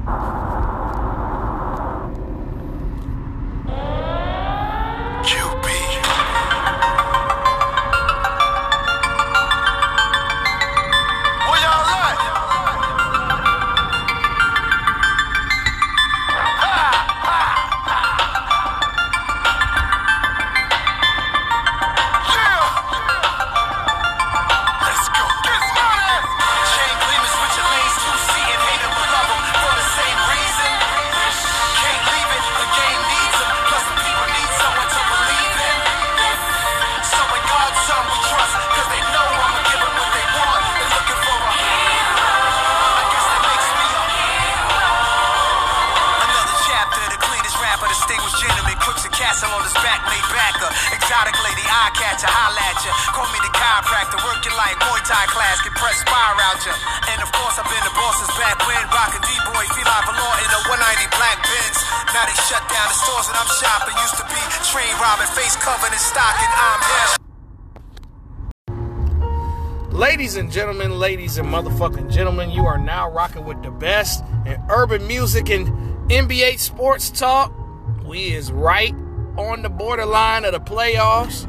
Ladies and motherfucking gentlemen, you are now rocking with the best in urban music and NBA sports talk. We is right on the borderline of the playoffs.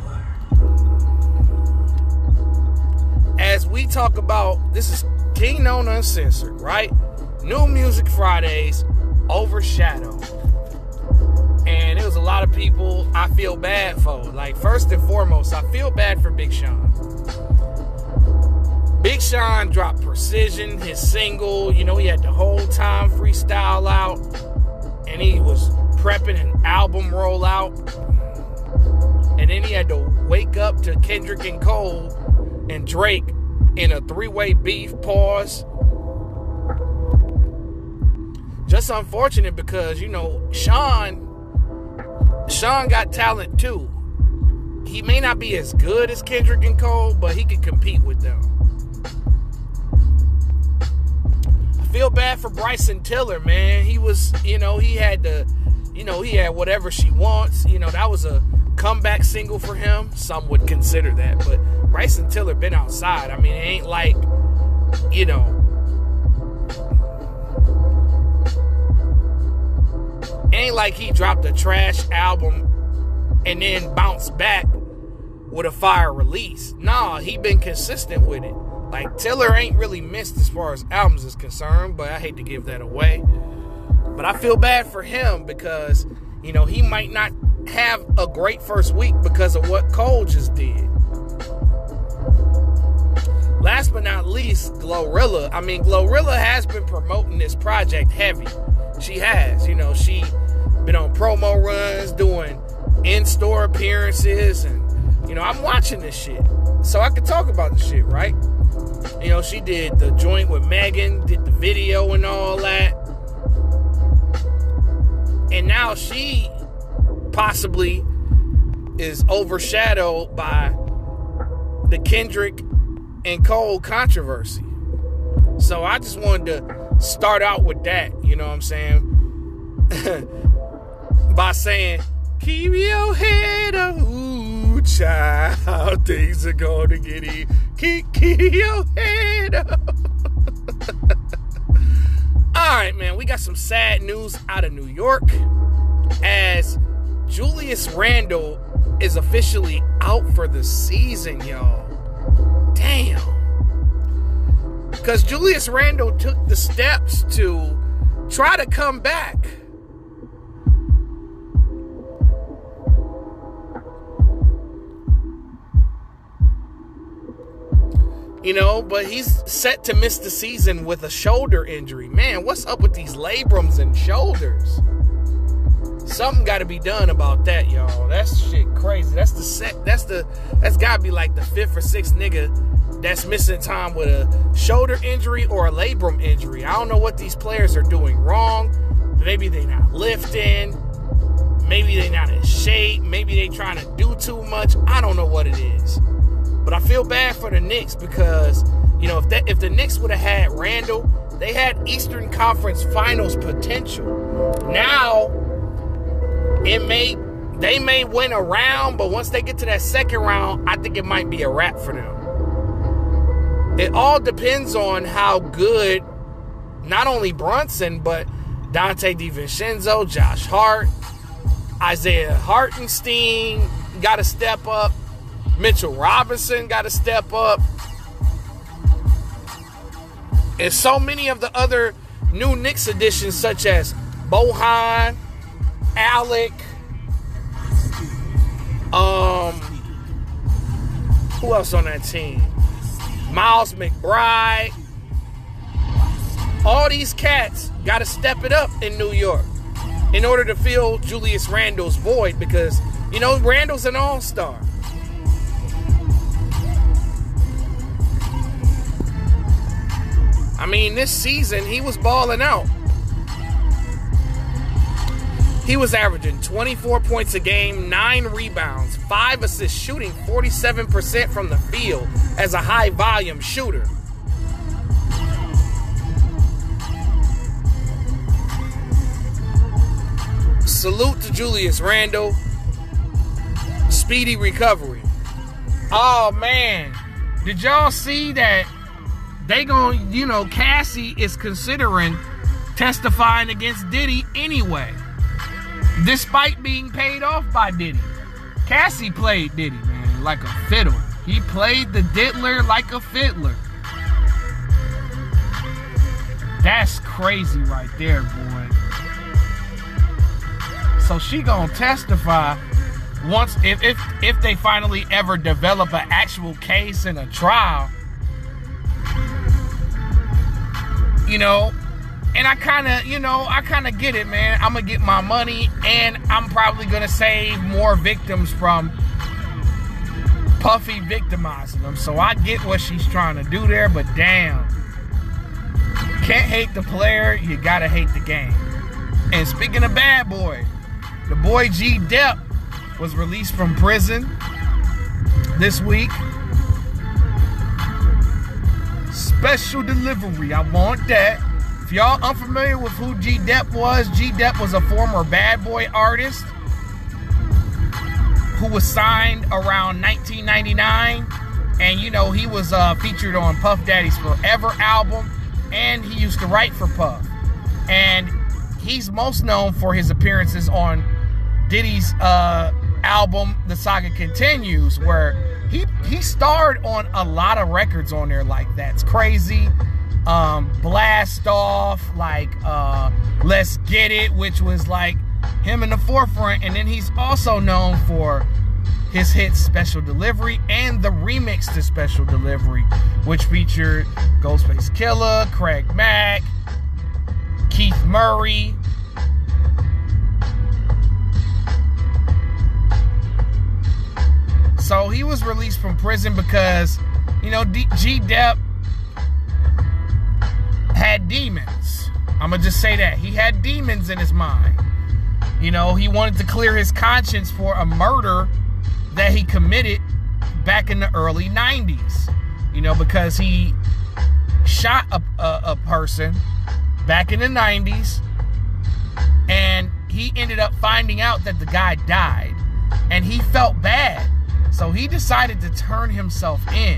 As we talk about, this is King Known Uncensored, right? New Music Fridays, Overshadow. And it was a lot of people I feel bad for. Like, first and foremost, I feel bad for Big Sean. Big Sean dropped Precision, his single. You know, he had the whole time freestyle out. And he was prepping an album rollout. And then he had to wake up to Kendrick and Cole and Drake in a three-way beef pause. Just unfortunate because, you know, Sean got talent too. He may not be as good as Kendrick and Cole, but he can compete with them. Feel bad for Bryson Tiller, man. He was, he had Whatever She Wants. That was a comeback single for him. Some would consider that. But Bryson Tiller been outside. I mean, it ain't like, it ain't like he dropped a trash album and then bounced back with a fire release. Nah, he been consistent with it. Like, Tiller ain't really missed as far as albums is concerned, but I hate to give that away. But I feel bad for him because, he might not have a great first week because of what Cole just did. Last but not least, Glorilla. I mean, Glorilla has been promoting this project heavy. She has. She been on promo runs, doing in-store appearances, and, I'm watching this shit. So I can talk about the shit, right? She did the joint with Megan, did the video and all that. And now she possibly is overshadowed by the Kendrick and Cole controversy. So I just wanted to start out with that, you know what I'm saying? By saying, keep your head up, ooh, child, things are gonna get easy. Keep your head up. Alright, man, we got some sad news out of New York as Julius Randle is officially out for the season, y'all. Damn. Because Julius Randle took the steps to try to come back. But he's set to miss the season with a shoulder injury. Man, what's up with these labrums and shoulders? Something got to be done about that, y'all. That's shit crazy. That's got to be like the 5th or 6th nigga that's missing time with a shoulder injury or a labrum injury. I don't know what these players are doing wrong. Maybe they not lifting. Maybe they not in shape. Maybe they trying to do too much. I don't know what it is. But I feel bad for the Knicks because, if the Knicks would have had Randle, they had Eastern Conference Finals potential. Now, they may win a round, but once they get to that second round, I think it might be a wrap for them. It all depends on how good not only Brunson, but Dante DiVincenzo, Josh Hart, Isaiah Hartenstein got to step up. Mitchell Robinson got to step up. And so many of the other new Knicks additions, such as Bohan, Alec, who else on that team? Miles McBride. All these cats got to step it up in New York in order to fill Julius Randle's void, because, you know, Randle's an all-star. I mean, this season, he was balling out. He was averaging 24 points a game, 9 rebounds, 5 assists, shooting 47% from the field as a high-volume shooter. Salute to Julius Randle. Speedy recovery. Oh, man. Did y'all see that they gon', you know, Cassie is considering testifying against Diddy anyway, despite being paid off by Diddy. Cassie played Diddy, man, like a fiddle. He played the diddler like a fiddler. That's crazy right there, boy. So she gonna testify once, if they finally ever develop an actual case in a trial. You know, and I kind of get it, man. I'm going to get my money, and I'm probably going to save more victims from Puffy victimizing them. So I get what she's trying to do there, but damn. Can't hate the player, you got to hate the game. And speaking of bad boy, the boy G Dep was released from prison this week. Special delivery, I want that. If y'all unfamiliar with who G Dep was a former Bad Boy artist who was signed around 1999. And, you know, he was featured on Puff Daddy's Forever album. And he used to write for Puff. And he's most known for his appearances on Diddy's album, The Saga Continues, where he starred on a lot of records on there like That's Crazy, Blast Off, like Let's Get It, which was like him in the forefront. And then he's also known for his hit Special Delivery and the remix to Special Delivery, which featured Ghostface Killah, Craig Mack, Keith Murray. So he was released from prison because, you know, G Dep had demons. I'm going to just say that. He had demons in his mind. You know, he wanted to clear his conscience for a murder that he committed back in the early 90s. You know, because he shot a person back in the 90s, and he ended up finding out that the guy died, and he felt bad. So he decided to turn himself in.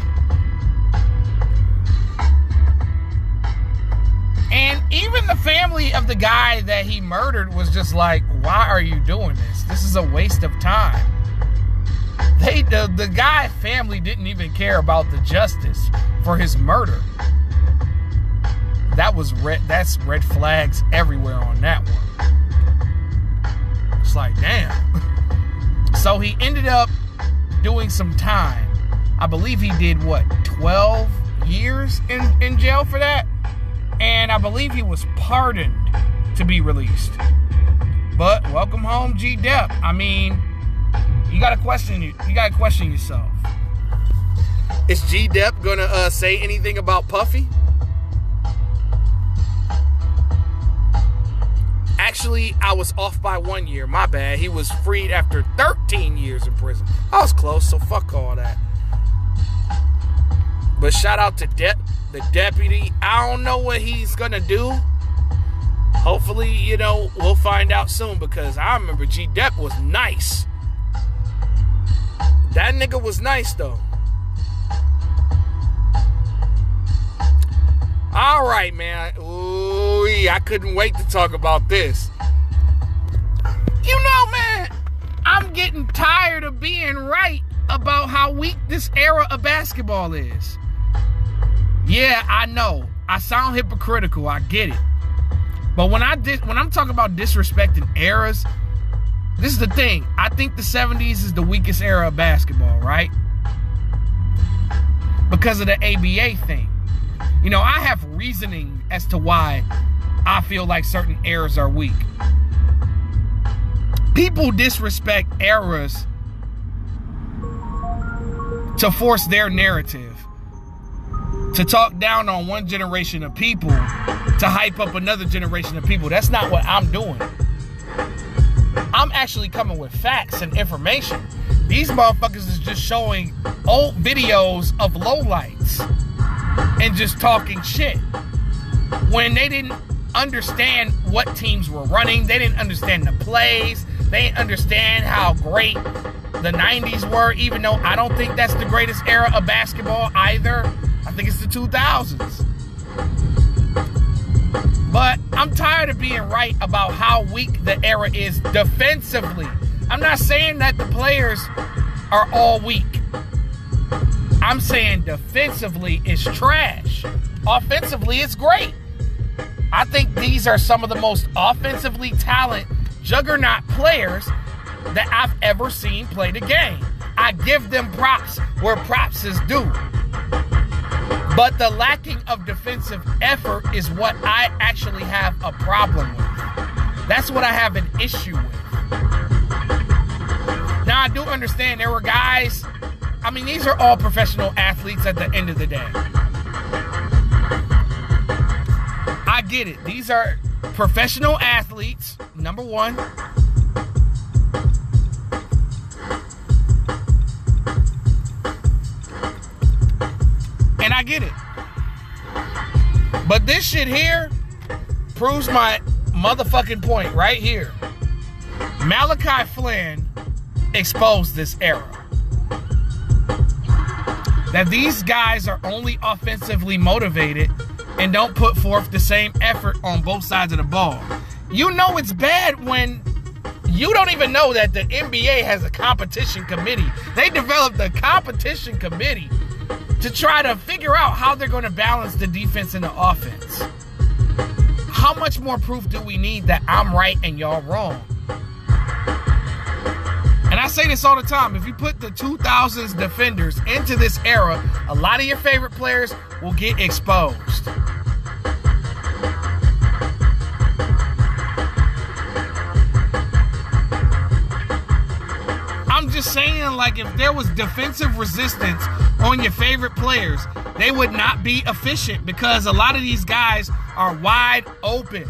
And even the family of the guy that he murdered was just like, why are you doing this? This is a waste of time. The guy family didn't even care about the justice for his murder. That's red flags everywhere on that one. It's like, damn. So he ended up doing some time. I believe he did, 12 years in jail for that? And I believe he was pardoned to be released. But welcome home, G Dep. I mean, you gotta question yourself. Is G Dep gonna say anything about Puffy? Actually, I was off by 1 year. My bad. He was freed after 13 years in prison. I was close, so fuck all that. But shout out to the deputy. I don't know what he's gonna do. Hopefully, you know, we'll find out soon, because I remember G Dep was nice. That nigga was nice, though. All right, man. Ooh. me. I couldn't wait to talk about this. You know, man, I'm getting tired of being right about how weak this era of basketball is. Yeah, I know. I sound hypocritical. I get it. But when I'm talking about disrespecting eras, this is the thing. I think the 70s is the weakest era of basketball, right? Because of the ABA thing. You know, I have reasoning as to why I feel like certain eras are weak. People disrespect eras to force their narrative, to talk down on one generation of people, to hype up another generation of people. That's not what I'm doing. I'm actually coming with facts and information. These motherfuckers is just showing old videos of lowlights and just talking shit when they didn't understand what teams were running. They didn't understand the plays. They didn't understand how great the 90s were, even though I don't think that's the greatest era of basketball either. I think it's the 2000s. But I'm tired of being right about how weak the era is defensively. I'm not saying that the players are all weak. I'm saying defensively it's trash. Offensively it's great. I think these are some of the most offensively talented juggernaut players that I've ever seen play the game. I give them props where props is due. But the lacking of defensive effort is what I actually have a problem with. That's what I have an issue with. Now, I do understand there were guys, I mean, these are all professional athletes at the end of the day. I get it. These are professional athletes, number one. And I get it. But this shit here proves my motherfucking point right here. Malachi Flynn exposed this era. That these guys are only offensively motivated and don't put forth the same effort on both sides of the ball. You know it's bad when you don't even know that the NBA has a competition committee. They developed a competition committee to try to figure out how they're going to balance the defense and the offense. How much more proof do we need that I'm right and y'all wrong? And I say this all the time. If you put the 2000s defenders into this era, a lot of your favorite players will get exposed. I'm just saying, like, if there was defensive resistance on your favorite players, they would not be efficient because a lot of these guys are wide open.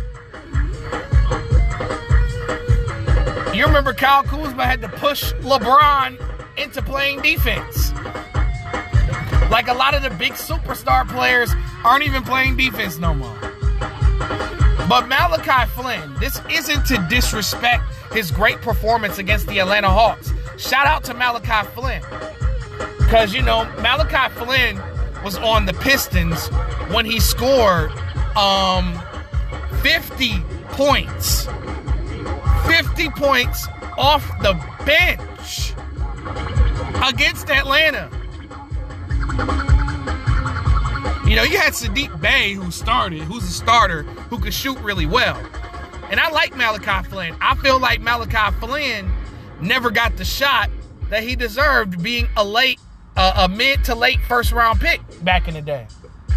You remember Kyle Kuzma had to push LeBron into playing defense. Like, a lot of the big superstar players aren't even playing defense no more. But Malachi Flynn, this isn't to disrespect his great performance against the Atlanta Hawks. Shout out to Malachi Flynn. Because, you know, Malachi Flynn was on the Pistons when he scored 50 points. 50 points off the bench against Atlanta. You know, you had Sadiq Bey who's a starter, who could shoot really well. And I like Malachi Flynn. I feel like Malachi Flynn never got the shot that he deserved, being a mid to late first round pick back in the day.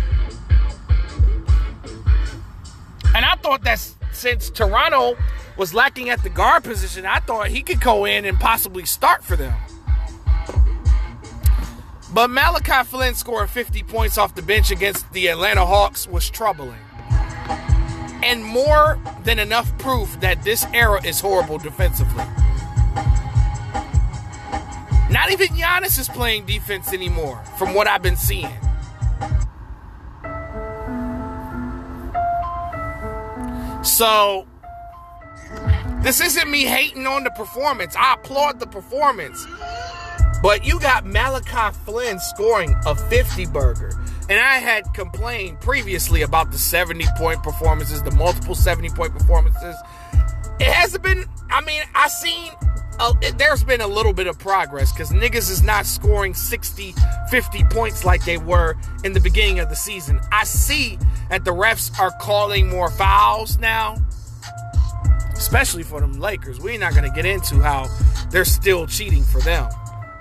And I thought that since Toronto was lacking at the guard position, I thought he could go in and possibly start for them. But Malachi Flynn scoring 50 points off the bench against the Atlanta Hawks was troubling. And more than enough proof that this era is horrible defensively. Not even Giannis is playing defense anymore, from what I've been seeing. So, this isn't me hating on the performance. I applaud the performance. But you got Malachi Flynn scoring a 50-burger. And I had complained previously about the 70-point performances, the multiple 70-point performances. It hasn't been, there's been a little bit of progress because niggas is not scoring 60, 50 points like they were in the beginning of the season. I see that the refs are calling more fouls now, especially for them Lakers. We're not going to get into how they're still cheating for them.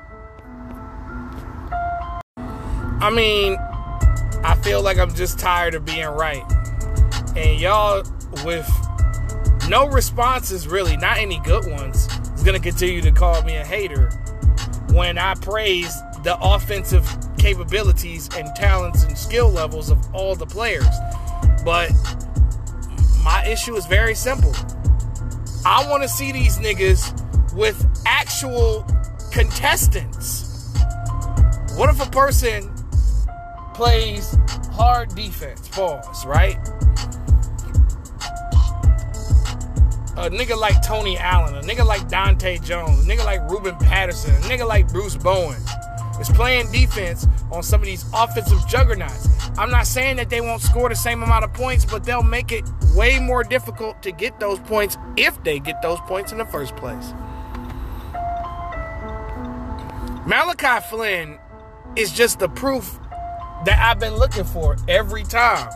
I feel like I'm just tired of being right. And y'all, with no responses really, not any good ones, is going to continue to call me a hater when I praise the offensive capabilities and talents and skill levels of all the players. But my issue is very simple. I want to see these niggas with actual contestants. What if a person plays hard defense, pause, right? A nigga like Tony Allen, a nigga like Dante Jones, a nigga like Ruben Patterson, a nigga like Bruce Bowen is playing defense on some of these offensive juggernauts. I'm not saying that they won't score the same amount of points, but they'll make it way more difficult to get those points if they get those points in the first place. Malachi Flynn is just the proof that I've been looking for every time.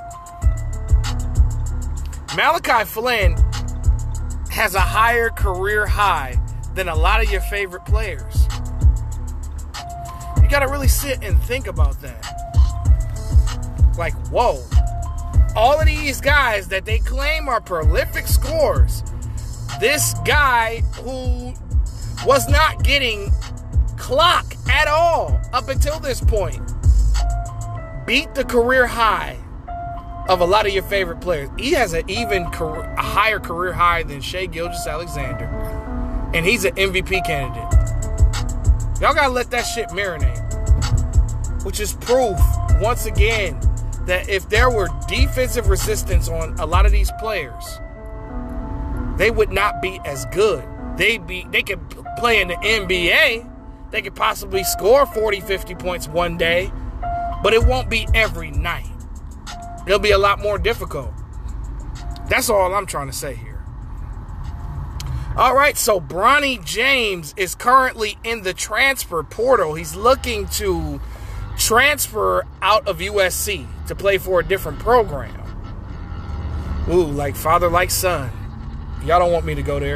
Malachi Flynn has a higher career high than a lot of your favorite players. You gotta really sit and think about that. Like, whoa. All of these guys that they claim are prolific scorers, this guy who was not getting clock at all up until this point beat the career high of a lot of your favorite players. He has a higher career high than Shai Gilgeous-Alexander. And he's an MVP candidate. Y'all gotta let that shit marinate. Which is proof, once again, that if there were defensive resistance on a lot of these players, they would not be as good. They could play in the NBA. They could possibly score 40, 50 points one day. But it won't be every night. It'll be a lot more difficult. That's all I'm trying to say here. All right, so Bronny James is currently in the transfer portal. He's looking to transfer out of USC to play for a different program. Ooh, like father, like son. Y'all don't want me to go there.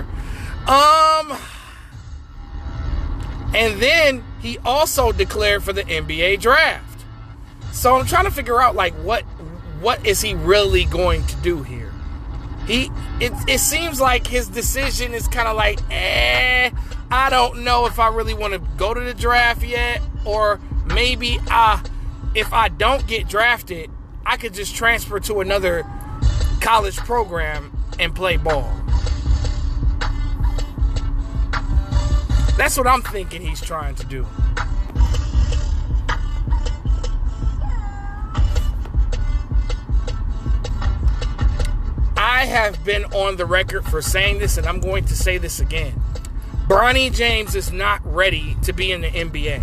And then he also declared for the NBA draft. So I'm trying to figure out, like, what is he really going to do here? It seems like his decision is kind of like, I don't know if I really want to go to the draft yet, or maybe if I don't get drafted, I could just transfer to another college program and play ball. That's what I'm thinking he's trying to do. I have been on the record for saying this, and I'm going to say this again. Bronny James is not ready to be in the NBA.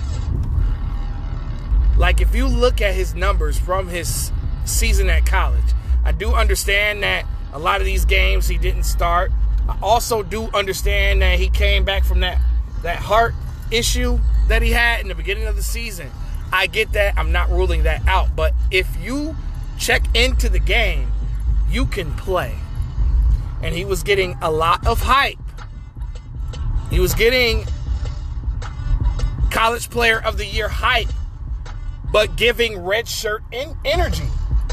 Like, if you look at his numbers from his season at college, I do understand that a lot of these games he didn't start. I also do understand that he came back from that heart issue that he had in the beginning of the season. I get that. I'm not ruling that out. But if you check into the game, you can play. And he was getting a lot of hype. He was getting College Player of the Year hype, but giving red shirt energy.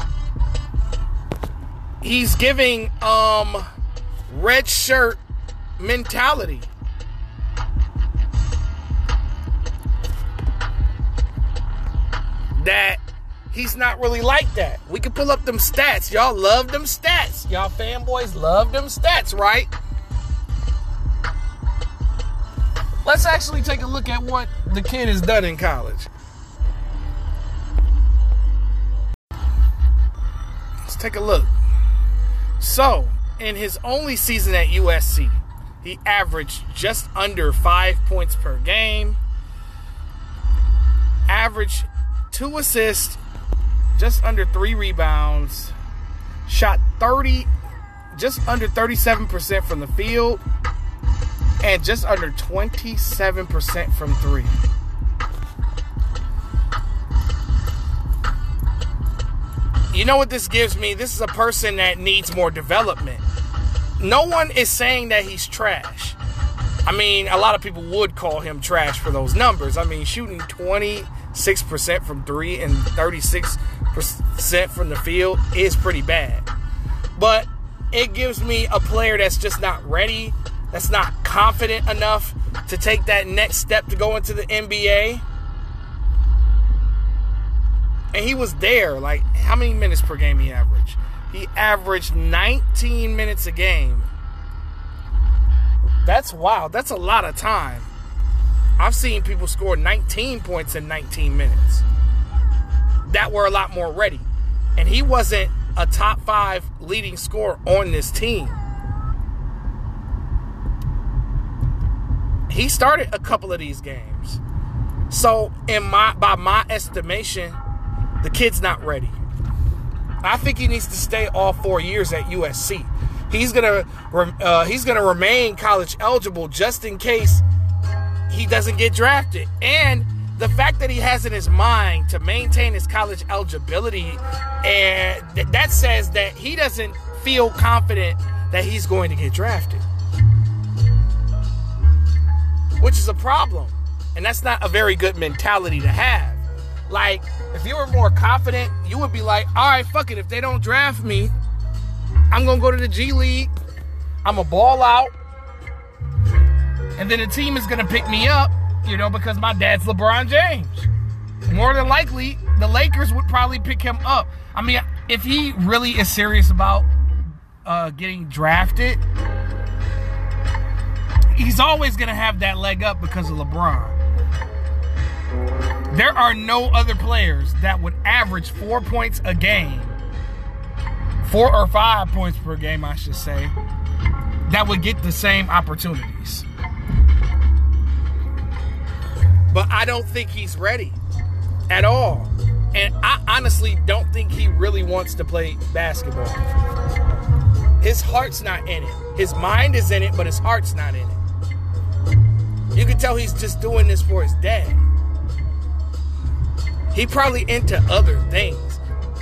He's giving red shirt mentality. That he's not really like that. We can pull up them stats. Y'all love them stats. Y'all fanboys love them stats, right? Let's actually take a look at what the kid has done in college. Let's take a look. So, in his only season at USC, he averaged just under 5 points per game, averaged 2 assists, just under 3 rebounds, shot just under 37% from the field, and just under 27% from 3. You know what this gives me? This is a person that needs more development. No one is saying that he's trash. I mean, a lot of people would call him trash for those numbers. I mean, shooting 26% from 3 and 36% from the field is pretty bad. But it gives me a player that's just not ready, that's not confident enough to take that next step to go into the NBA. And he was there. Like, how many minutes per game he averaged? He averaged 19 minutes a game. That's wild. That's a lot of time. I've seen people score 19 points in 19 minutes that were a lot more ready. And he wasn't a top 5 leading scorer on this team. He started a couple of these games. So, by my estimation, the kid's not ready. I think he needs to stay all 4 years at USC. He's gonna remain college eligible just in case he doesn't get drafted. And the fact that he has in his mind to maintain his college eligibility, and that says that he doesn't feel confident that he's going to get drafted, which is a problem. And that's not a very good mentality to have. Like, if you were more confident, you would be like, all right, fuck it. If they don't draft me, I'm going to go to the G League. I'm going to ball out. And then the team is going to pick me up, because my dad's LeBron James. More than likely, the Lakers would probably pick him up. I mean, if he really is serious about getting drafted, he's always going to have that leg up because of LeBron. There are no other players that would average 4 points a game, 4 or 5 points per game, I should say, that would get the same opportunities. But I don't think he's ready at all. And I honestly don't think he really wants to play basketball. His heart's not in it. His mind is in it, but his heart's not in it. You can tell he's just doing this for his dad. He probably into other things.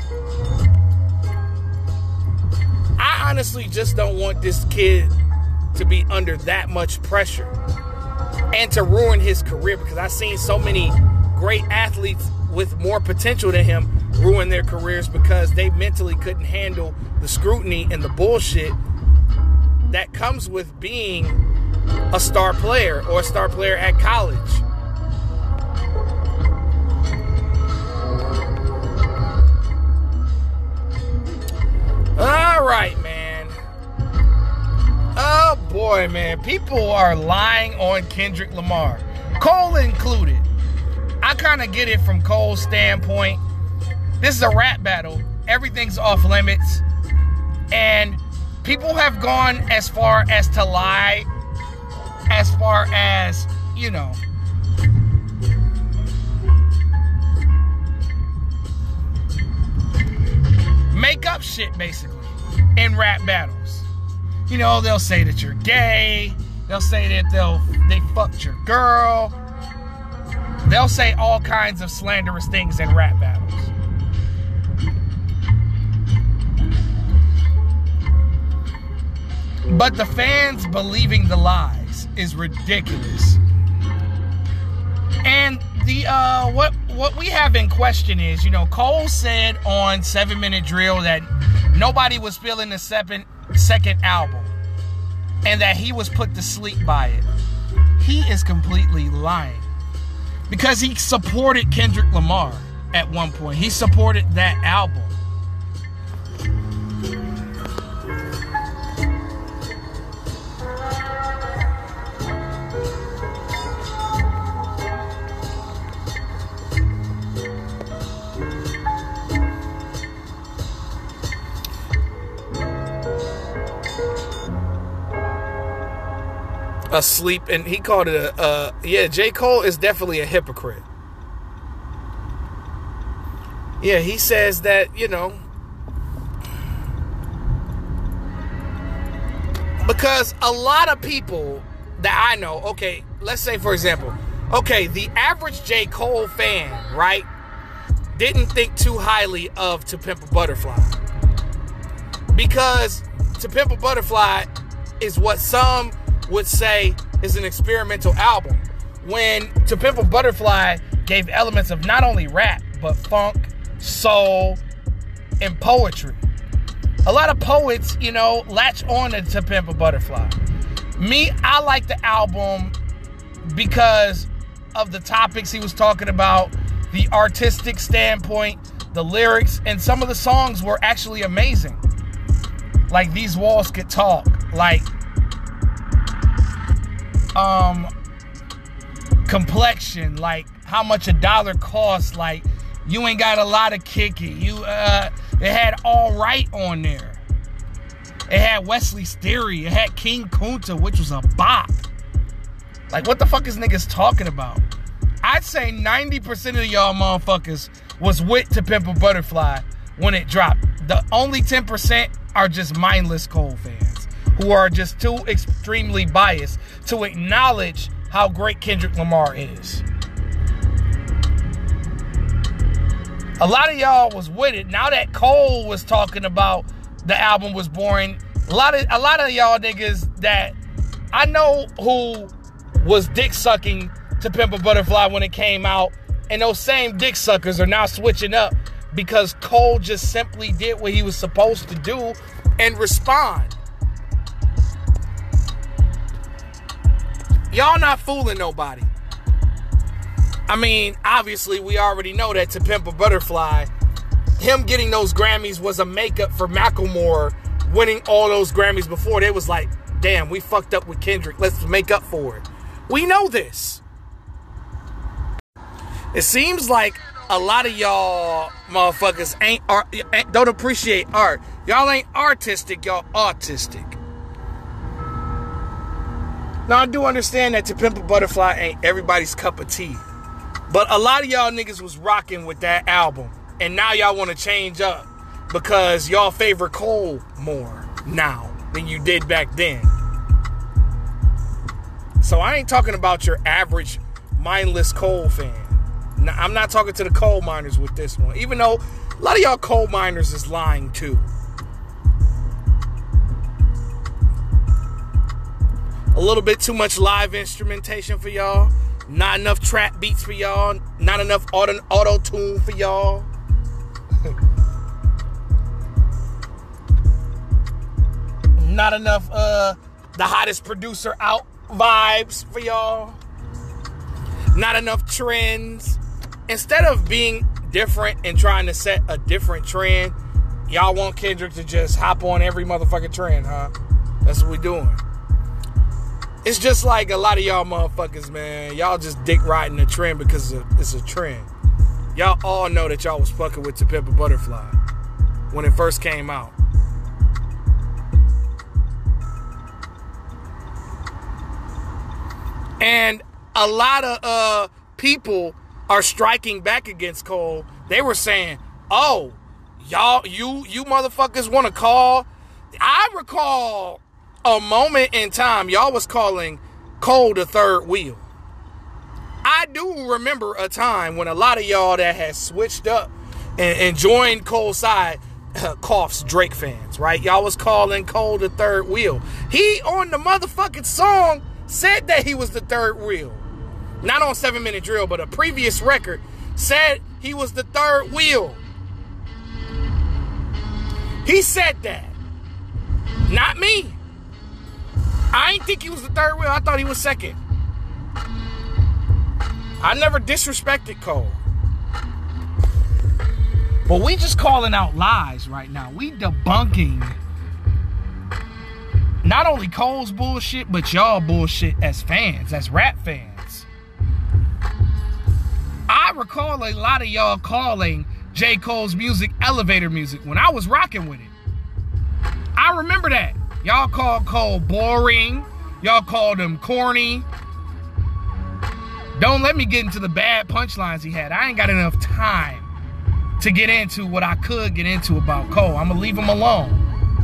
I honestly just don't want this kid to be under that much pressure and to ruin his career, because I've seen so many great athletes with more potential than him ruin their careers because they mentally couldn't handle the scrutiny and the bullshit that comes with being a star player or a star player at college. All right, man. Oh, boy, man. People are lying on Kendrick Lamar. Cole included. I kind of get it from Cole's standpoint. This is a rap battle. Everything's off limits. And people have gone as far as to lie, as far as, make up shit, basically, in rap battles. They'll say that you're gay. They'll say that they fucked your girl. They'll say all kinds of slanderous things in rap battles. But the fans believing the lies is ridiculous. And the what we have in question is, Cole said on 7 Minute Drill that nobody was feeling the second album and that he was put to sleep by it. He is completely lying, because he supported Kendrick Lamar at one point. He supported that album. Asleep, and he called it J. Cole is definitely a hypocrite. Yeah, he says that, you know, because a lot of people that I know, okay, let's say, for example, okay, the average J. Cole fan, right, didn't think too highly of To Pimp a Butterfly. Because To Pimp a Butterfly is what some would say is an experimental album. When To Pimp a Butterfly gave elements of not only rap, but funk, soul, and poetry. A lot of poets, you know, latch on to Pimp a Butterfly. Me, I like the album because of the topics he was talking about, the artistic standpoint, the lyrics, and some of the songs were actually amazing. Like These Walls Could Talk, like Complexion, like How Much a Dollar Costs, like You Ain't Got a Lot of Kick It. It had All Right on there. It had Wesley's Theory. It had King Kunta, which was a bop. Like, what the fuck is niggas talking about? I'd say 90% of y'all motherfuckers was with To Pimp a Butterfly when it dropped. The only 10% are just mindless Cole fans who are just too extremely biased to acknowledge how great Kendrick Lamar is. A lot of y'all was with it. Now that Cole was talking about the album was boring, a lot of y'all niggas that I know who was dick sucking To Pimp a Butterfly when it came out, and those same dick suckers are now switching up because Cole just simply did what he was supposed to do and respond. Y'all not fooling nobody. I mean, obviously, we already know that To Pimp a Butterfly, him getting those Grammys was a makeup for Macklemore winning all those Grammys before. They was like, damn, we fucked up with Kendrick. Let's make up for it. We know this. It seems like a lot of y'all motherfuckers don't appreciate art. Y'all ain't artistic, y'all autistic. Now, I do understand that To Pimp a Butterfly ain't everybody's cup of tea. But a lot of y'all niggas was rocking with that album. And now y'all want to change up because y'all favor Cole more now than you did back then. So I ain't talking about your average mindless Cole fan. Now, I'm not talking to the coal miners with this one. Even though a lot of y'all coal miners is lying too. A little bit too much live instrumentation for y'all. Not enough trap beats for y'all. Not enough auto-tune for y'all. Not enough the hottest producer out vibes for y'all. Not enough trends. Instead of being different and trying to set a different trend, y'all want Kendrick to just hop on every motherfucking trend, huh? That's what we doing. It's just like a lot of y'all motherfuckers, man. Y'all just dick riding the trend because it's a trend. Y'all all know that y'all was fucking with To Pimp a Butterfly when it first came out. And a lot of people are striking back against Cole. They were saying, oh, y'all, you motherfuckers want to call. I recall a moment in time, y'all was calling Cole the third wheel. I do remember a time when a lot of y'all that had switched up and joined Cole's side, coughs, Drake fans, right? Y'all was calling Cole the third wheel. He, on the motherfucking song, said that he was the third wheel. Not on 7 Minute Drill, but a previous record said he was the third wheel. He said that. Not me. I ain't think he was the third wheel. I thought he was second. I never disrespected Cole. But we just calling out lies right now. We debunking not only Cole's bullshit, but y'all bullshit as fans, as rap fans. I recall a lot of y'all calling J. Cole's music elevator music when I was rocking with it. I remember that. Y'all called Cole boring. Y'all called him corny. Don't let me get into the bad punchlines he had. I ain't got enough time to get into what I could get into about Cole. I'm gonna leave him alone.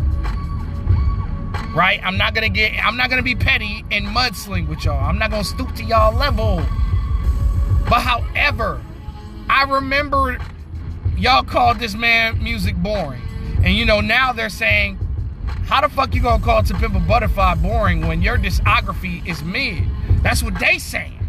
Right? I'm not gonna be petty and mudsling with y'all. I'm not gonna stoop to y'all level. But however, I remember y'all called this man music boring. And you know, now they're saying, how the fuck you gonna call To Pimp a Butterfly boring when your discography is mid? That's what they saying.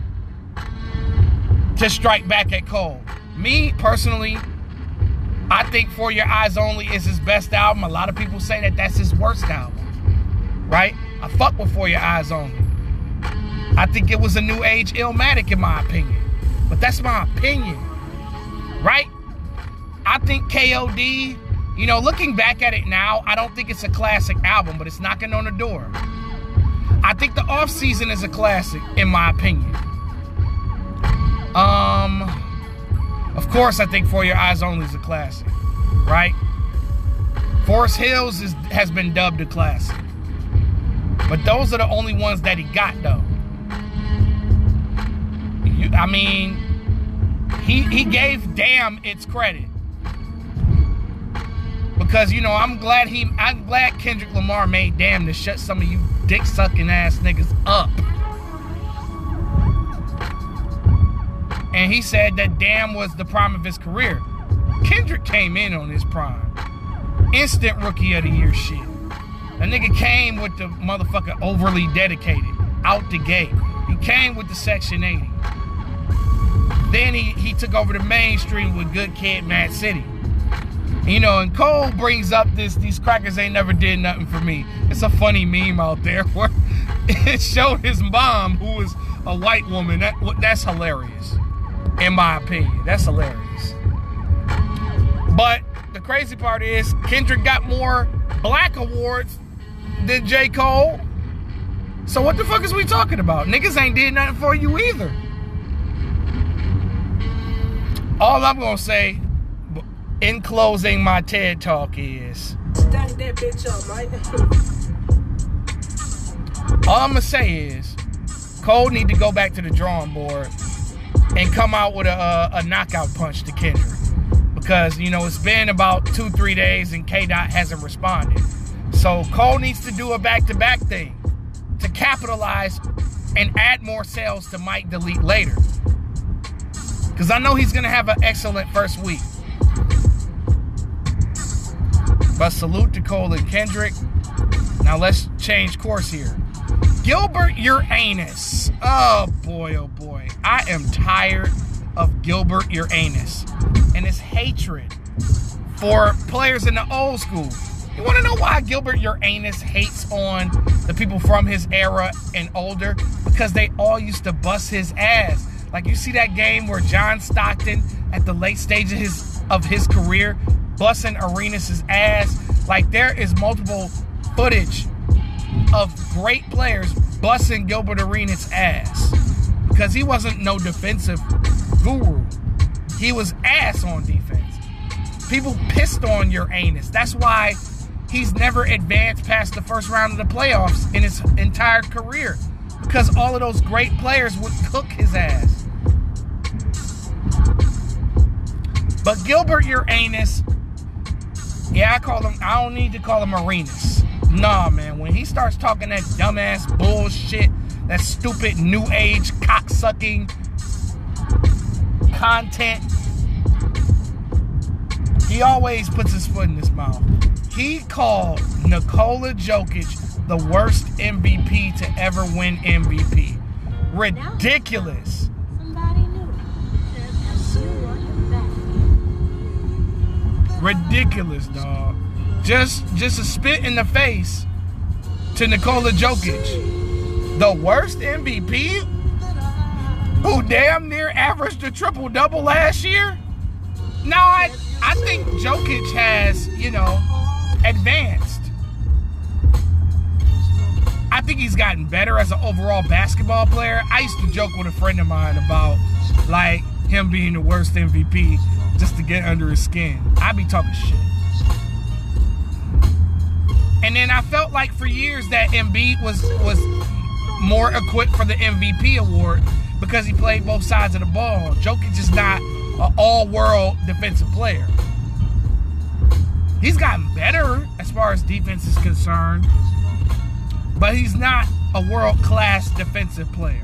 To strike back at Cole. Me, personally, I think For Your Eyes Only is his best album. A lot of people say that that's his worst album. Right? I fuck with For Your Eyes Only. I think it was a new age Illmatic in my opinion. But that's my opinion. Right? I think KOD, you know, looking back at it now, I don't think it's a classic album, but it's knocking on the door. I think The Off Season is a classic, in my opinion. Of course, I think For Your Eyes Only is a classic. Right? Forest Hills has been dubbed a classic. But those are the only ones that he got, though. I mean, he gave Damn its credit. Because, you know, I'm glad Kendrick Lamar made Damn to shut some of you dick-sucking ass niggas up. And he said that Damn was the prime of his career. Kendrick came in on his prime. Instant Rookie of the Year shit. A nigga came with the motherfucker Overly Dedicated out the gate. He came with the Section 80. Then he took over the mainstream with Good Kid, Mad City. You know, and Cole brings up these crackers ain't never did nothing for me. It's a funny meme out there where it showed his mom, who was a white woman. That's hilarious, in my opinion. That's hilarious. But the crazy part is Kendrick got more black awards than J. Cole. So what the fuck is we talking about? Niggas ain't did nothing for you either. All I'm gonna say in closing my TED Talk is, stack that bitch up, all I'm gonna say is Cole need to go back to the drawing board and come out with a knockout punch to Kendrick. Because, you know, it's been about 2-3 days and K-Dot hasn't responded. So Cole needs to do a back-to-back thing to capitalize and add more sales to Might Delete later. Because I know he's going to have an excellent first week. But salute to Cole and Kendrick. Now let's change course here. Gilbert Uranus. Oh boy, I am tired of Gilbert Uranus and his hatred for players in the old school. You want to know why Gilbert Uranus hates on the people from his era and older? Because they all used to bust his ass. Like, you see that game where John Stockton, at the late stage of his career, busting Arenas' ass? Like, there is multiple footage of great players busting Gilbert Arenas' ass. Because he wasn't no defensive guru. He was ass on defense. People pissed on Uranus. That's why he's never advanced past the first round of the playoffs in his entire career. Because all of those great players would cook his ass. But Gilbert Uranus, yeah, I don't need to call him Arenas. Nah, man, when he starts talking that dumbass bullshit, that stupid new age cocksucking content, he always puts his foot in his mouth. He called Nikola Jokic the worst MVP to ever win MVP. Ridiculous. Ridiculous, dog. Just a spit in the face to Nikola Jokic. The worst MVP? Who damn near averaged a triple-double last year? Now, I think Jokic has, you know, advanced. I think he's gotten better as an overall basketball player. I used to joke with a friend of mine about, like, him being the worst MVP just to get under his skin. I be talking shit. And then I felt like for years that Embiid was more equipped for the MVP award because he played both sides of the ball. Jokic is not an all-world defensive player. He's gotten better as far as defense is concerned, but he's not a world-class defensive player.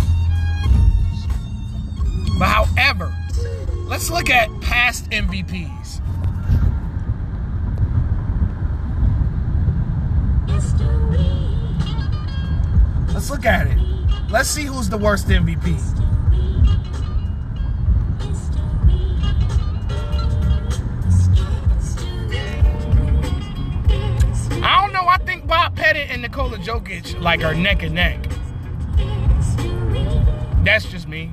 But however, let's look at past MVPs. Let's look at it. Let's see who's the worst MVP. I don't know. I think Bob Pettit and Nikola Jokic like are neck and neck. That's just me.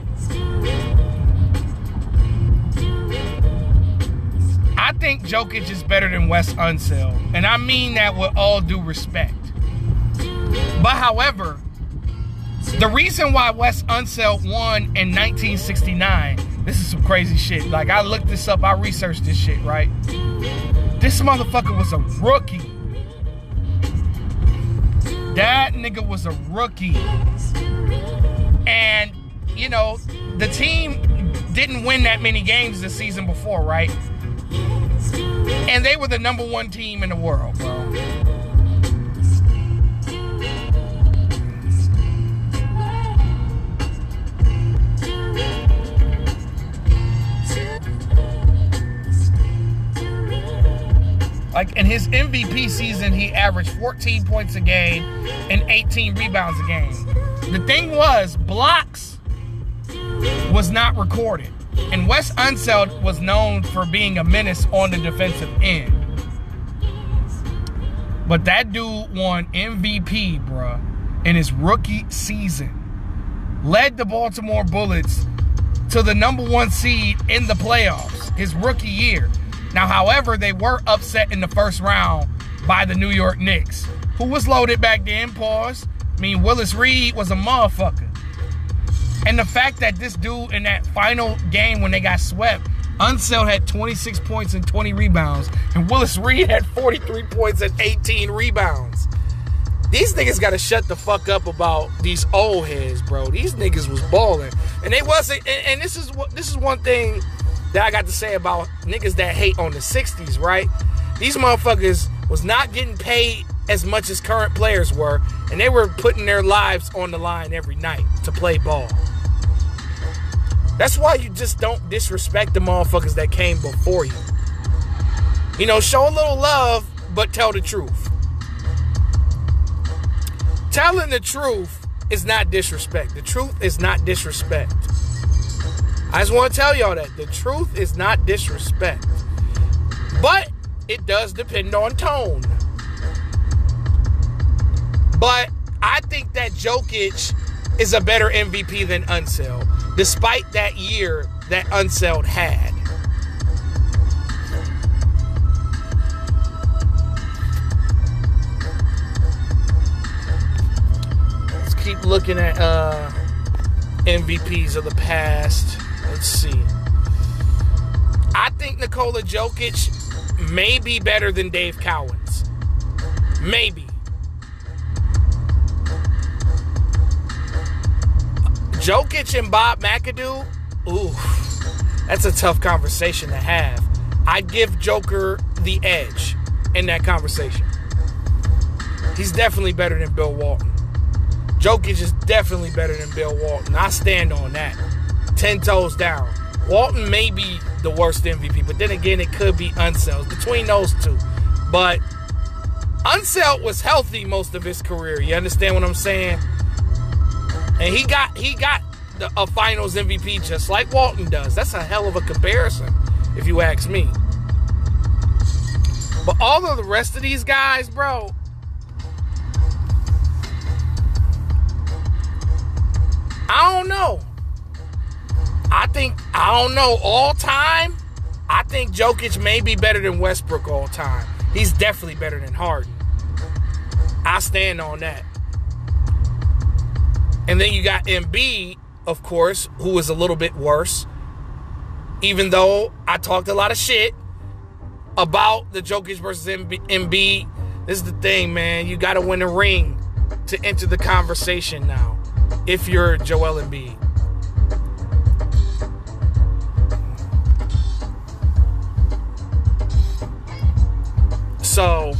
I think Jokic is better than Wes Unseld, and I mean that with all due respect. But however, the reason why Wes Unseld won in 1969, this is some crazy shit. Like, I looked this up, I researched this shit, right? This motherfucker was a rookie. That nigga was a rookie. And, you know, the team didn't win that many games the season before, right? And they were the number one team in the world, bro. Like, in his MVP season, he averaged 14 points a game and 18 rebounds a game. The thing was, blocks was not recorded. And Wes Unseld was known for being a menace on the defensive end. But that dude won MVP, bruh, in his rookie season. Led the Baltimore Bullets to the number one seed in the playoffs his rookie year. Now, however, they were upset in the first round by the New York Knicks, who was loaded back then, pause. I mean, Willis Reed was a motherfucker. And the fact that this dude in that final game when they got swept, Unseld had 26 points and 20 rebounds, and Willis Reed had 43 points and 18 rebounds. These niggas got to shut the fuck up about these old heads, bro. These niggas was balling. And they wasn't, and this is one thing that I got to say about niggas that hate on the 60s, right? These motherfuckers was not getting paid as much as current players were, and they were putting their lives on the line every night to play ball. That's why you just don't disrespect the motherfuckers that came before you. You know, show a little love, but tell the truth. Telling the truth is not disrespect. The truth is not disrespect. I just want to tell y'all that. The truth is not disrespect. But it does depend on tone. But I think that Jokic is a better MVP than Unseld, despite that year that Unseld had. Let's keep looking at MVPs of the past. Let's see. I think Nikola Jokic may be better than Dave Cowens. Maybe. Jokic and Bob McAdoo, ooh, that's a tough conversation to have. I'd give Joker the edge in that conversation. He's definitely better than Bill Walton. Jokic is definitely better than Bill Walton. I stand on that. 10 toes down. Walton may be the worst MVP, but then again, it could be Unseld. Between those two. But Unseld was healthy most of his career. You understand what I'm saying? And he got a Finals MVP just like Walton does. That's a hell of a comparison, if you ask me. But all of the rest of these guys, bro, I don't know. I don't know all time. I think Jokic may be better than Westbrook all time. He's definitely better than Harden. I stand on that. And then you got Embiid, of course, who is a little bit worse. Even though I talked a lot of shit about the Jokic versus Embiid, this is the thing, man. You got to win a ring to enter the conversation now, if you're Joel Embiid. So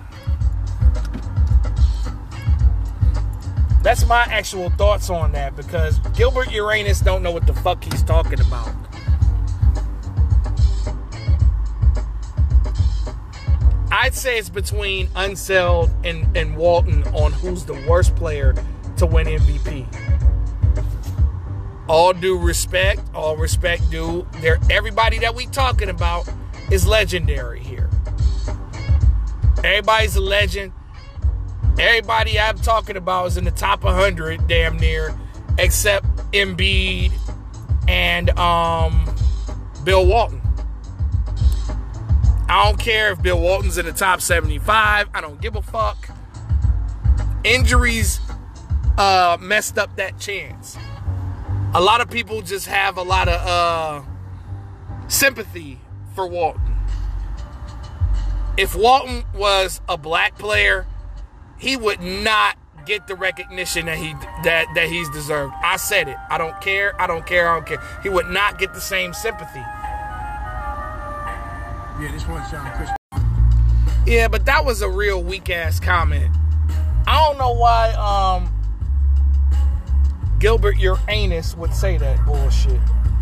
that's my actual thoughts on that, because Gilbert Uranus don't know what the fuck he's talking about. I'd say it's between Unseld and Walton on who's the worst player to win MVP. All due respect, all respect due. Everybody that we talking about is legendary here. Everybody's a legend. Everybody I'm talking about is in the top 100, damn near, except Embiid and Bill Walton. I don't care if Bill Walton's in the top 75. I don't give a fuck. Injuries messed up that chance. A lot of people just have a lot of sympathy for Walton. If Walton was a black player, he would not get the recognition that he's deserved. I said it. I don't care. He would not get the same sympathy. Yeah, this one's Sean Chris. Yeah, but that was a real weak-ass comment. I don't know why Gilbert Uranus would say that bullshit.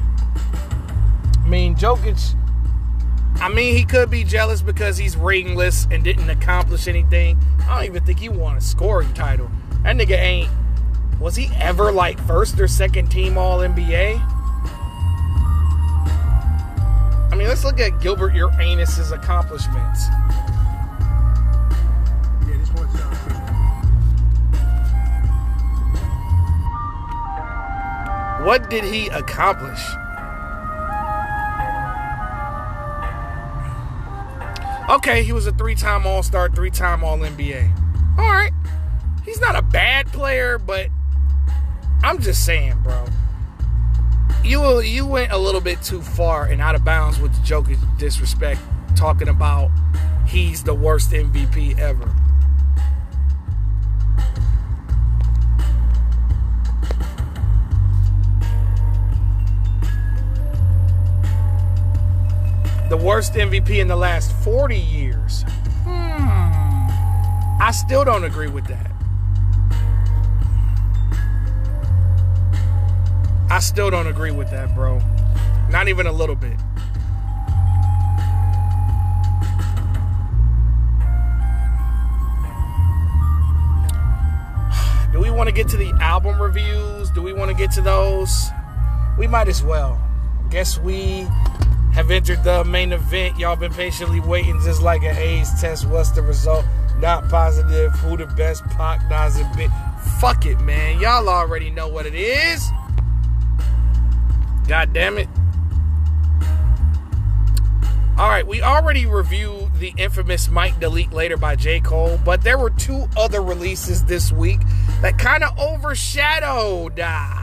I mean, Jokic, he could be jealous because he's ringless and didn't accomplish anything. I don't even think he won a scoring title. That nigga ain't... Was he ever, like, first or second team All-NBA? I mean, let's look at Gilbert Uranus' accomplishments. Yeah, this one's Sean Chris. What did he accomplish? Okay, he was a 3-time All-Star, 3-time All-NBA. All right. He's not a bad player, but I'm just saying, bro. You went a little bit too far and out of bounds with the Jokic disrespect, talking about he's the worst MVP ever. The worst MVP in the last 40 years. I still don't agree with that. I still don't agree with that, bro. Not even a little bit. Do we want to get to the album reviews? Do we want to get to those? We might as well. Guess we have entered the main event. Y'all been patiently waiting just like an AIDS test. What's the result? Not positive. Who the best? Pac, Nas, and Big. Fuck it, man. Y'all already know what it is. God damn it. Alright, we already reviewed the infamous Might Delete Later by J. Cole, but there were 2 other releases this week that kind of overshadowed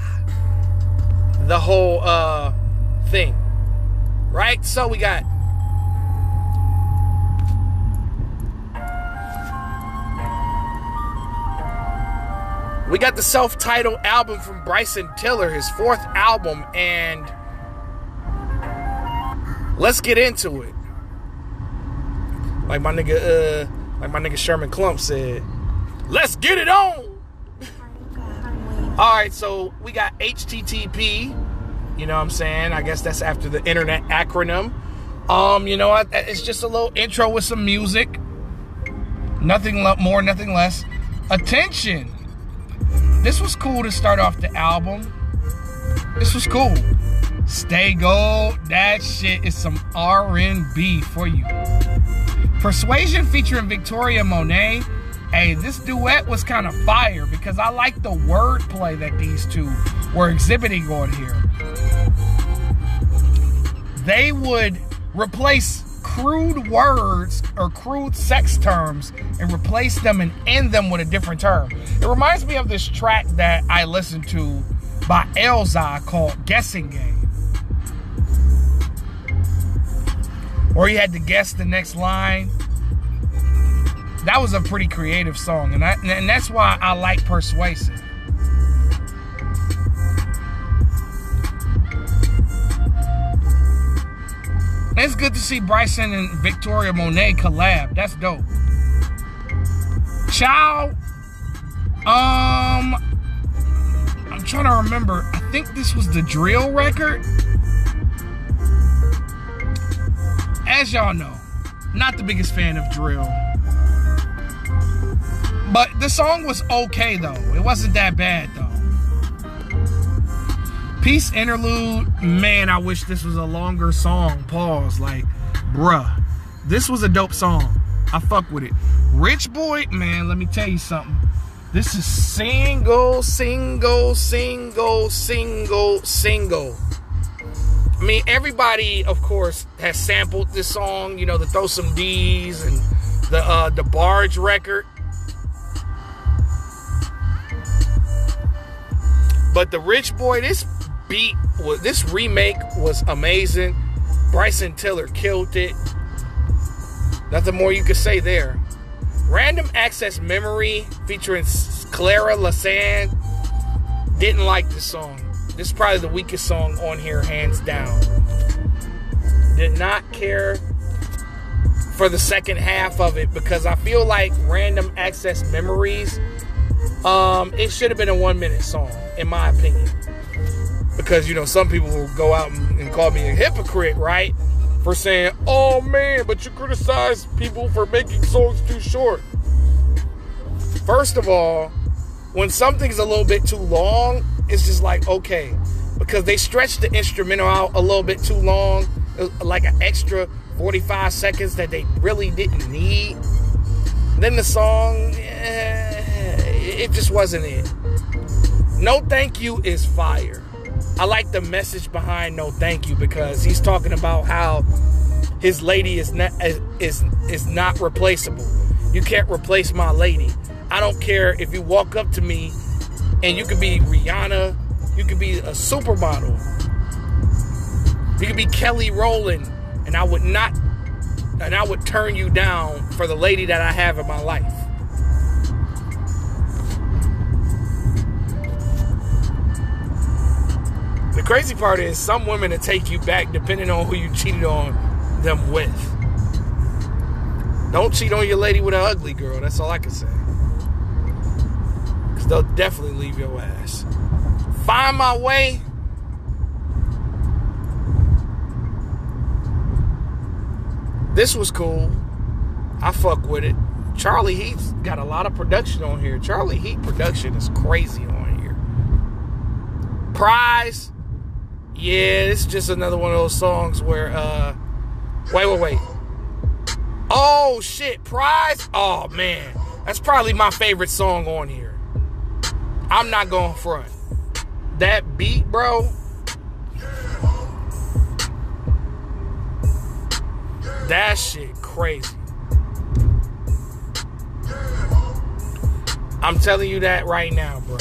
the whole thing. Right? So we got the self-titled album from Bryson Tiller, his 4th album, and let's get into it. Like my nigga Sherman Klump said, let's get it on. Alright, so we got HTTP. You know what I'm saying? I guess that's after the internet acronym. It's just a little intro with some music. Nothing more, nothing less. Attention. This was cool to start off the album. This was cool. Stay Gold. That shit is some R&B for you. Persuasion featuring Victoria Monet. Hey, this duet was kind of fire because I like the wordplay that these two were exhibiting on here. They would replace crude words or crude sex terms and replace them and end them with a different term. It reminds me of this track that I listened to by Elzhi called Guessing Game, where he had to guess the next line. That was a pretty creative song, and that's why I like Persuasive. It's good to see Bryson and Victoria Monet collab. That's dope. Ciao. I'm trying to remember. I think this was the Drill record. As y'all know, not the biggest fan of Drill. But the song was okay, though. It wasn't that bad, though. Peace Interlude. Man, I wish this was a longer song. Pause. Like, bruh. This was a dope song. I fuck with it. Rich Boy, man, let me tell you something. This is single. I mean, everybody, of course, has sampled this song. You know, the Throw Some D's and the Barge record. But the Rich Boy, this remake was amazing. Bryson Tiller killed it. Nothing more you could say there. Random Access Memory featuring Clara Lasan. Didn't like this song. This is probably the weakest song on here, hands down. Did not care for the second half of it because I feel like Random Access Memories, it should have been a 1-minute song, in my opinion. Because, you know, some people will go out and call me a hypocrite, right? For saying, oh man, but you criticize people for making songs too short. First of all, when something's a little bit too long, it's just like, okay. Because they stretched the instrumental out a little bit too long. Like an extra 45 seconds that they really didn't need. Then the song, it just wasn't it. No Thank You is fire. I like the message behind No Thank You because he's talking about how his lady is not replaceable. You can't replace my lady. I don't care if you walk up to me and you could be Rihanna, you could be a supermodel, you could be Kelly Rowland, and I would turn you down for the lady that I have in my life. The crazy part is some women will take you back depending on who you cheated on them with. Don't cheat on your lady with an ugly girl. That's all I can say. Because they'll definitely leave your ass. Find My Way. This was cool. I fuck with it. Charlie Heath's got a lot of production on here. Charlie Heath production is crazy on here. Prize. Yeah, it's just another one of those songs where, wait. Oh, shit, Prize? Oh, man. That's probably my favorite song on here. I'm not going front. That beat, bro. That shit crazy. I'm telling you that right now, bro.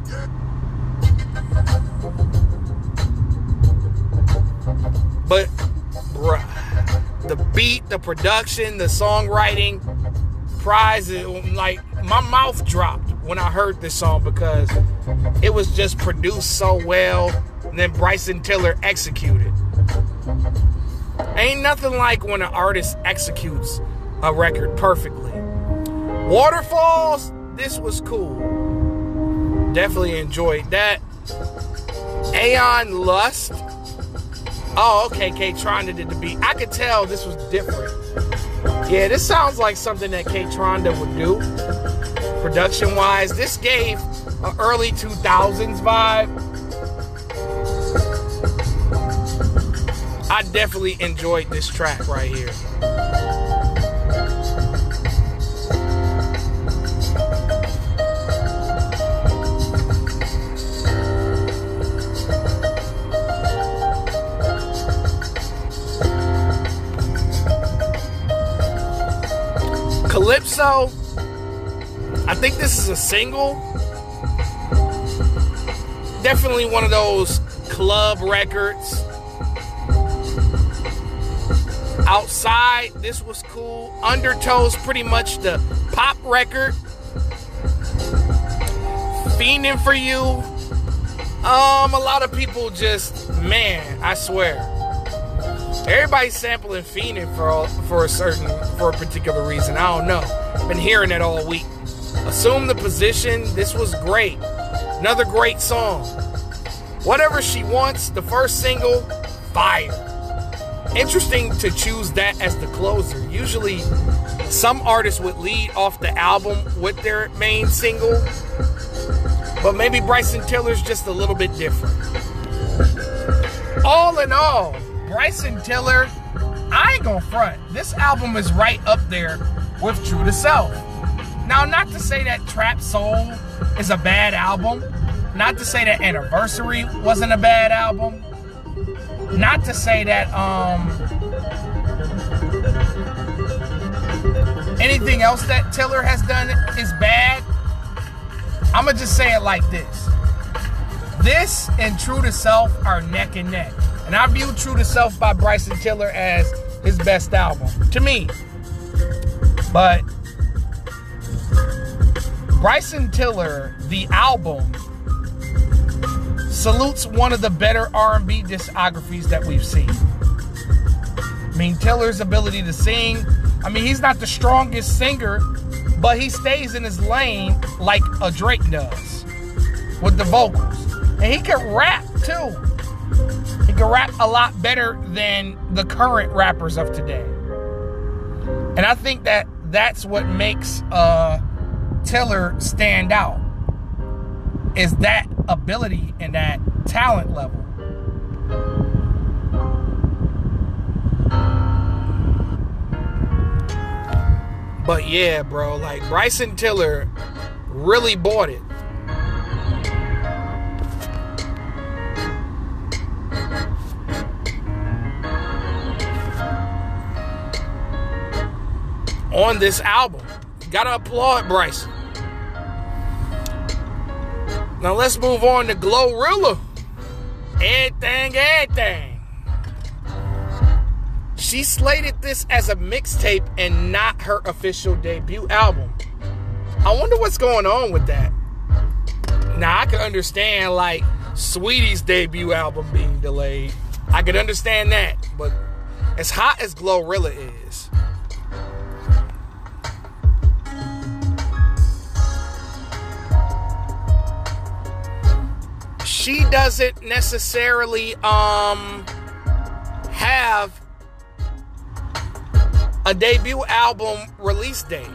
But, bruh, the beat, the production, the songwriting, Prize, like, my mouth dropped when I heard this song because it was just produced so well, and then Bryson Tiller executed. Ain't nothing like when an artist executes a record perfectly. Waterfalls, this was cool. Definitely enjoyed that. Aeon Lust. Oh, okay, K-Tronda did the beat. I could tell this was different. Yeah, this sounds like something that K-Tronda would do. Production-wise, this gave an early 2000s vibe. I definitely enjoyed this track right here. Calypso, I think this is a single. Definitely one of those club records. Outside, this was cool. Undertow's pretty much the pop record. Fiending for You. A lot of people just, man, I swear. Everybody's sampling Phoenix for a particular reason. I don't know. Been hearing it all week. Assume the Position. This was great. Another great song. Whatever She Wants, the first single, fire. Interesting to choose that as the closer. Usually, some artists would lead off the album with their main single, but maybe Bryson Tiller's just a little bit different. All in all, Bryson Tiller, I ain't gonna front. This album is right up there with True to Self. Now, not to say that Trap Soul is a bad album. Not to say that Anniversary wasn't a bad album. Not to say that anything else that Tiller has done is bad. I'm going to just say it like this. This and True to Self are neck and neck. And I view True to Self by Bryson Tiller as his best album. To me. But Bryson Tiller, the album, salutes one of the better R&B discographies that we've seen. I mean, Tiller's ability to sing. I mean, he's not the strongest singer, but he stays in his lane like a Drake does with the vocals. And he can rap, too. He can rap a lot better than the current rappers of today. And I think that that's what makes Tiller stand out, is that ability and that talent level. But yeah, bro, like Bryson Tiller really bought it. On this album. Gotta applaud Bryson. Now let's move on to Glorilla. Everything. She slated this as a mixtape and not her official debut album. I wonder what's going on with that. Now I can understand like Sweetie's debut album being delayed. I could understand that, but as hot as Glorilla is, she doesn't necessarily have a debut album release date.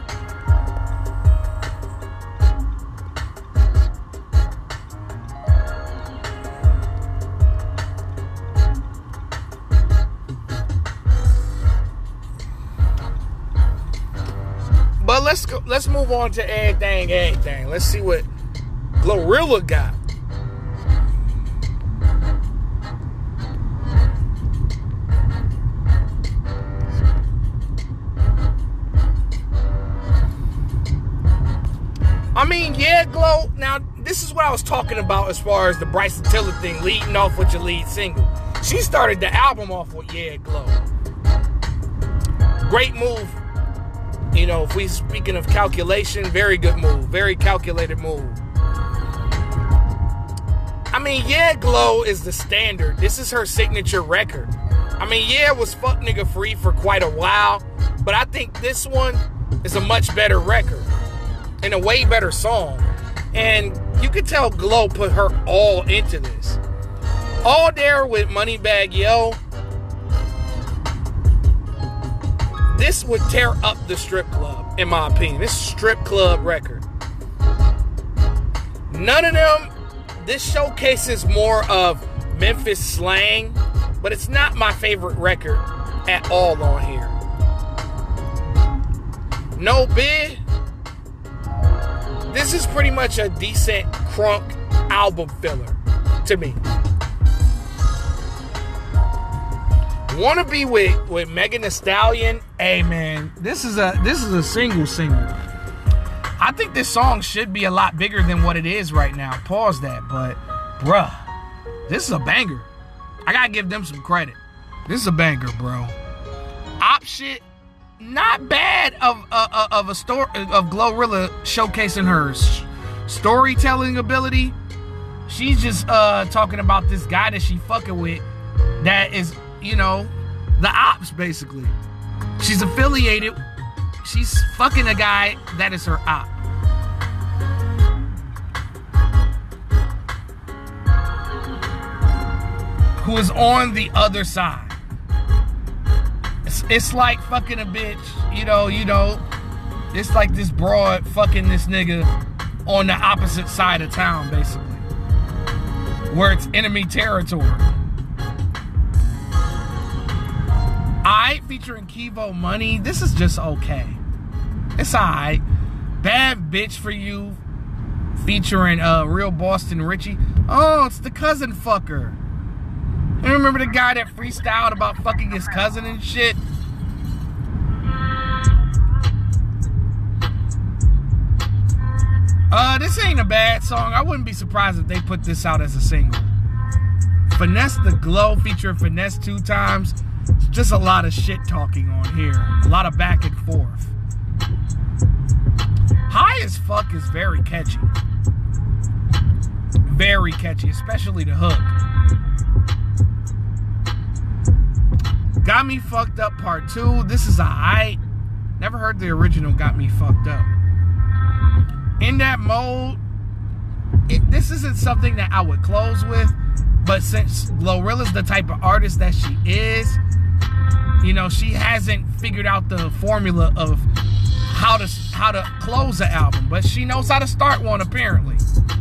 But let's move on to everything. Let's see what Glorilla got. I mean, yeah, Glow. Now, this is what I was talking about as far as the Bryson Tiller thing, leading off with your lead single. She started the album off with Yeah, Glow. Great move. You know, if we speaking of calculation, very good move. Very calculated move. I mean, Yeah, Glow is the standard. This is her signature record. I mean, yeah, it was Fuck Nigga Free for quite a while, but I think this one is a much better record and a way better song. And you could tell Glow put her all into this. All There with Moneybagg Yo. This would tear up the strip club, in my opinion. This strip club record. None of them. This showcases more of Memphis slang, but it's not my favorite record at all on here. No Bid. This is pretty much a decent crunk album filler to me. Wanna Be with Megan Thee Stallion. Hey man, this is a single. I think this song should be a lot bigger than what it is right now. Pause that, but bruh, this is a banger. I gotta give them some credit. This is a banger, bro. Op Shit, not bad of a story of Glorilla showcasing her storytelling ability. She's just talking about this guy that she fucking with that is, you know, The ops, basically. She's affiliated. She's fucking a guy that is her op. Who is on the other side. It's like fucking a bitch, you know, it's like this broad fucking this nigga on the opposite side of town, basically. Where it's enemy territory. Aight, featuring Kivo Money. This is just okay. It's alright. Bad Bitch for You, featuring Real Boston Richie. Oh, it's the cousin fucker. You remember the guy that freestyled about fucking his cousin and shit? This ain't a bad song. I wouldn't be surprised if they put this out as a single. Finesse the Glow, featuring Finesse 2 times. It's just a lot of shit talking on here. A lot of back and forth. High as Fuck is very catchy. Very catchy, especially the hook. Got Me Fucked Up Part 2. This is alright. Never heard the original Got Me Fucked Up. In That Mode, this isn't something that I would close with, but since Glorilla's the type of artist that she is, you know, she hasn't figured out the formula of how to close an album, but she knows how to start one, apparently.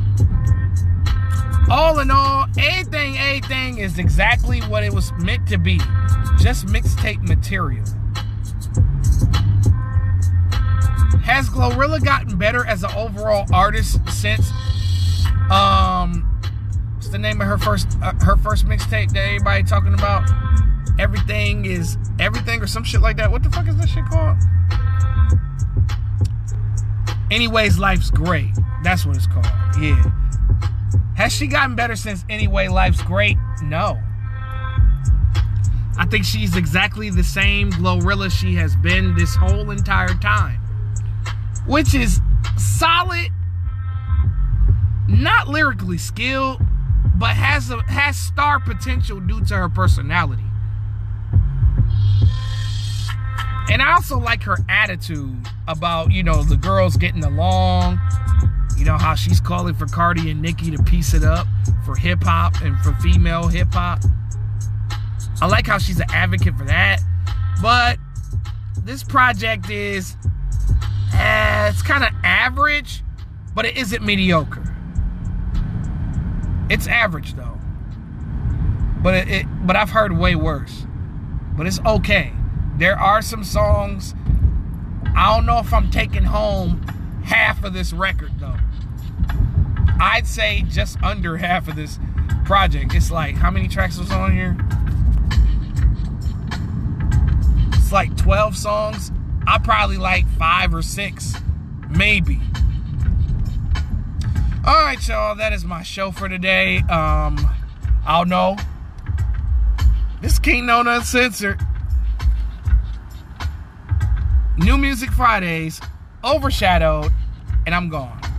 All in all, everything is exactly what it was meant to be. Just mixtape material. Has Glorilla gotten better as an overall artist since what's the name of her first mixtape that everybody talking about? Everything is Everything or some shit like that. What the fuck is this shit called? Anyways, Life's Great. That's what it's called. Yeah. Has she gotten better since Anyway, Life's Great? No. I think she's exactly the same Glorilla she has been this whole entire time. Which is solid, not lyrically skilled, but has star potential due to her personality. And I also like her attitude about, you know, the girls getting along. You know, how she's calling for Cardi and Nicki to piece it up for hip-hop and for female hip-hop. I like how she's an advocate for that. But this project is, it's kind of average, but it isn't mediocre. It's average, though. But I've heard way worse. But it's okay. There are some songs, I don't know if I'm taking home half of this record, though. I'd say just under half of this project. It's like, how many tracks was on here? It's like 12 songs. I probably like 5 or 6, maybe. All right, y'all, that is my show for today. I don't know. This King Known Uncensored. New Music Fridays, overshadowed, and I'm gone.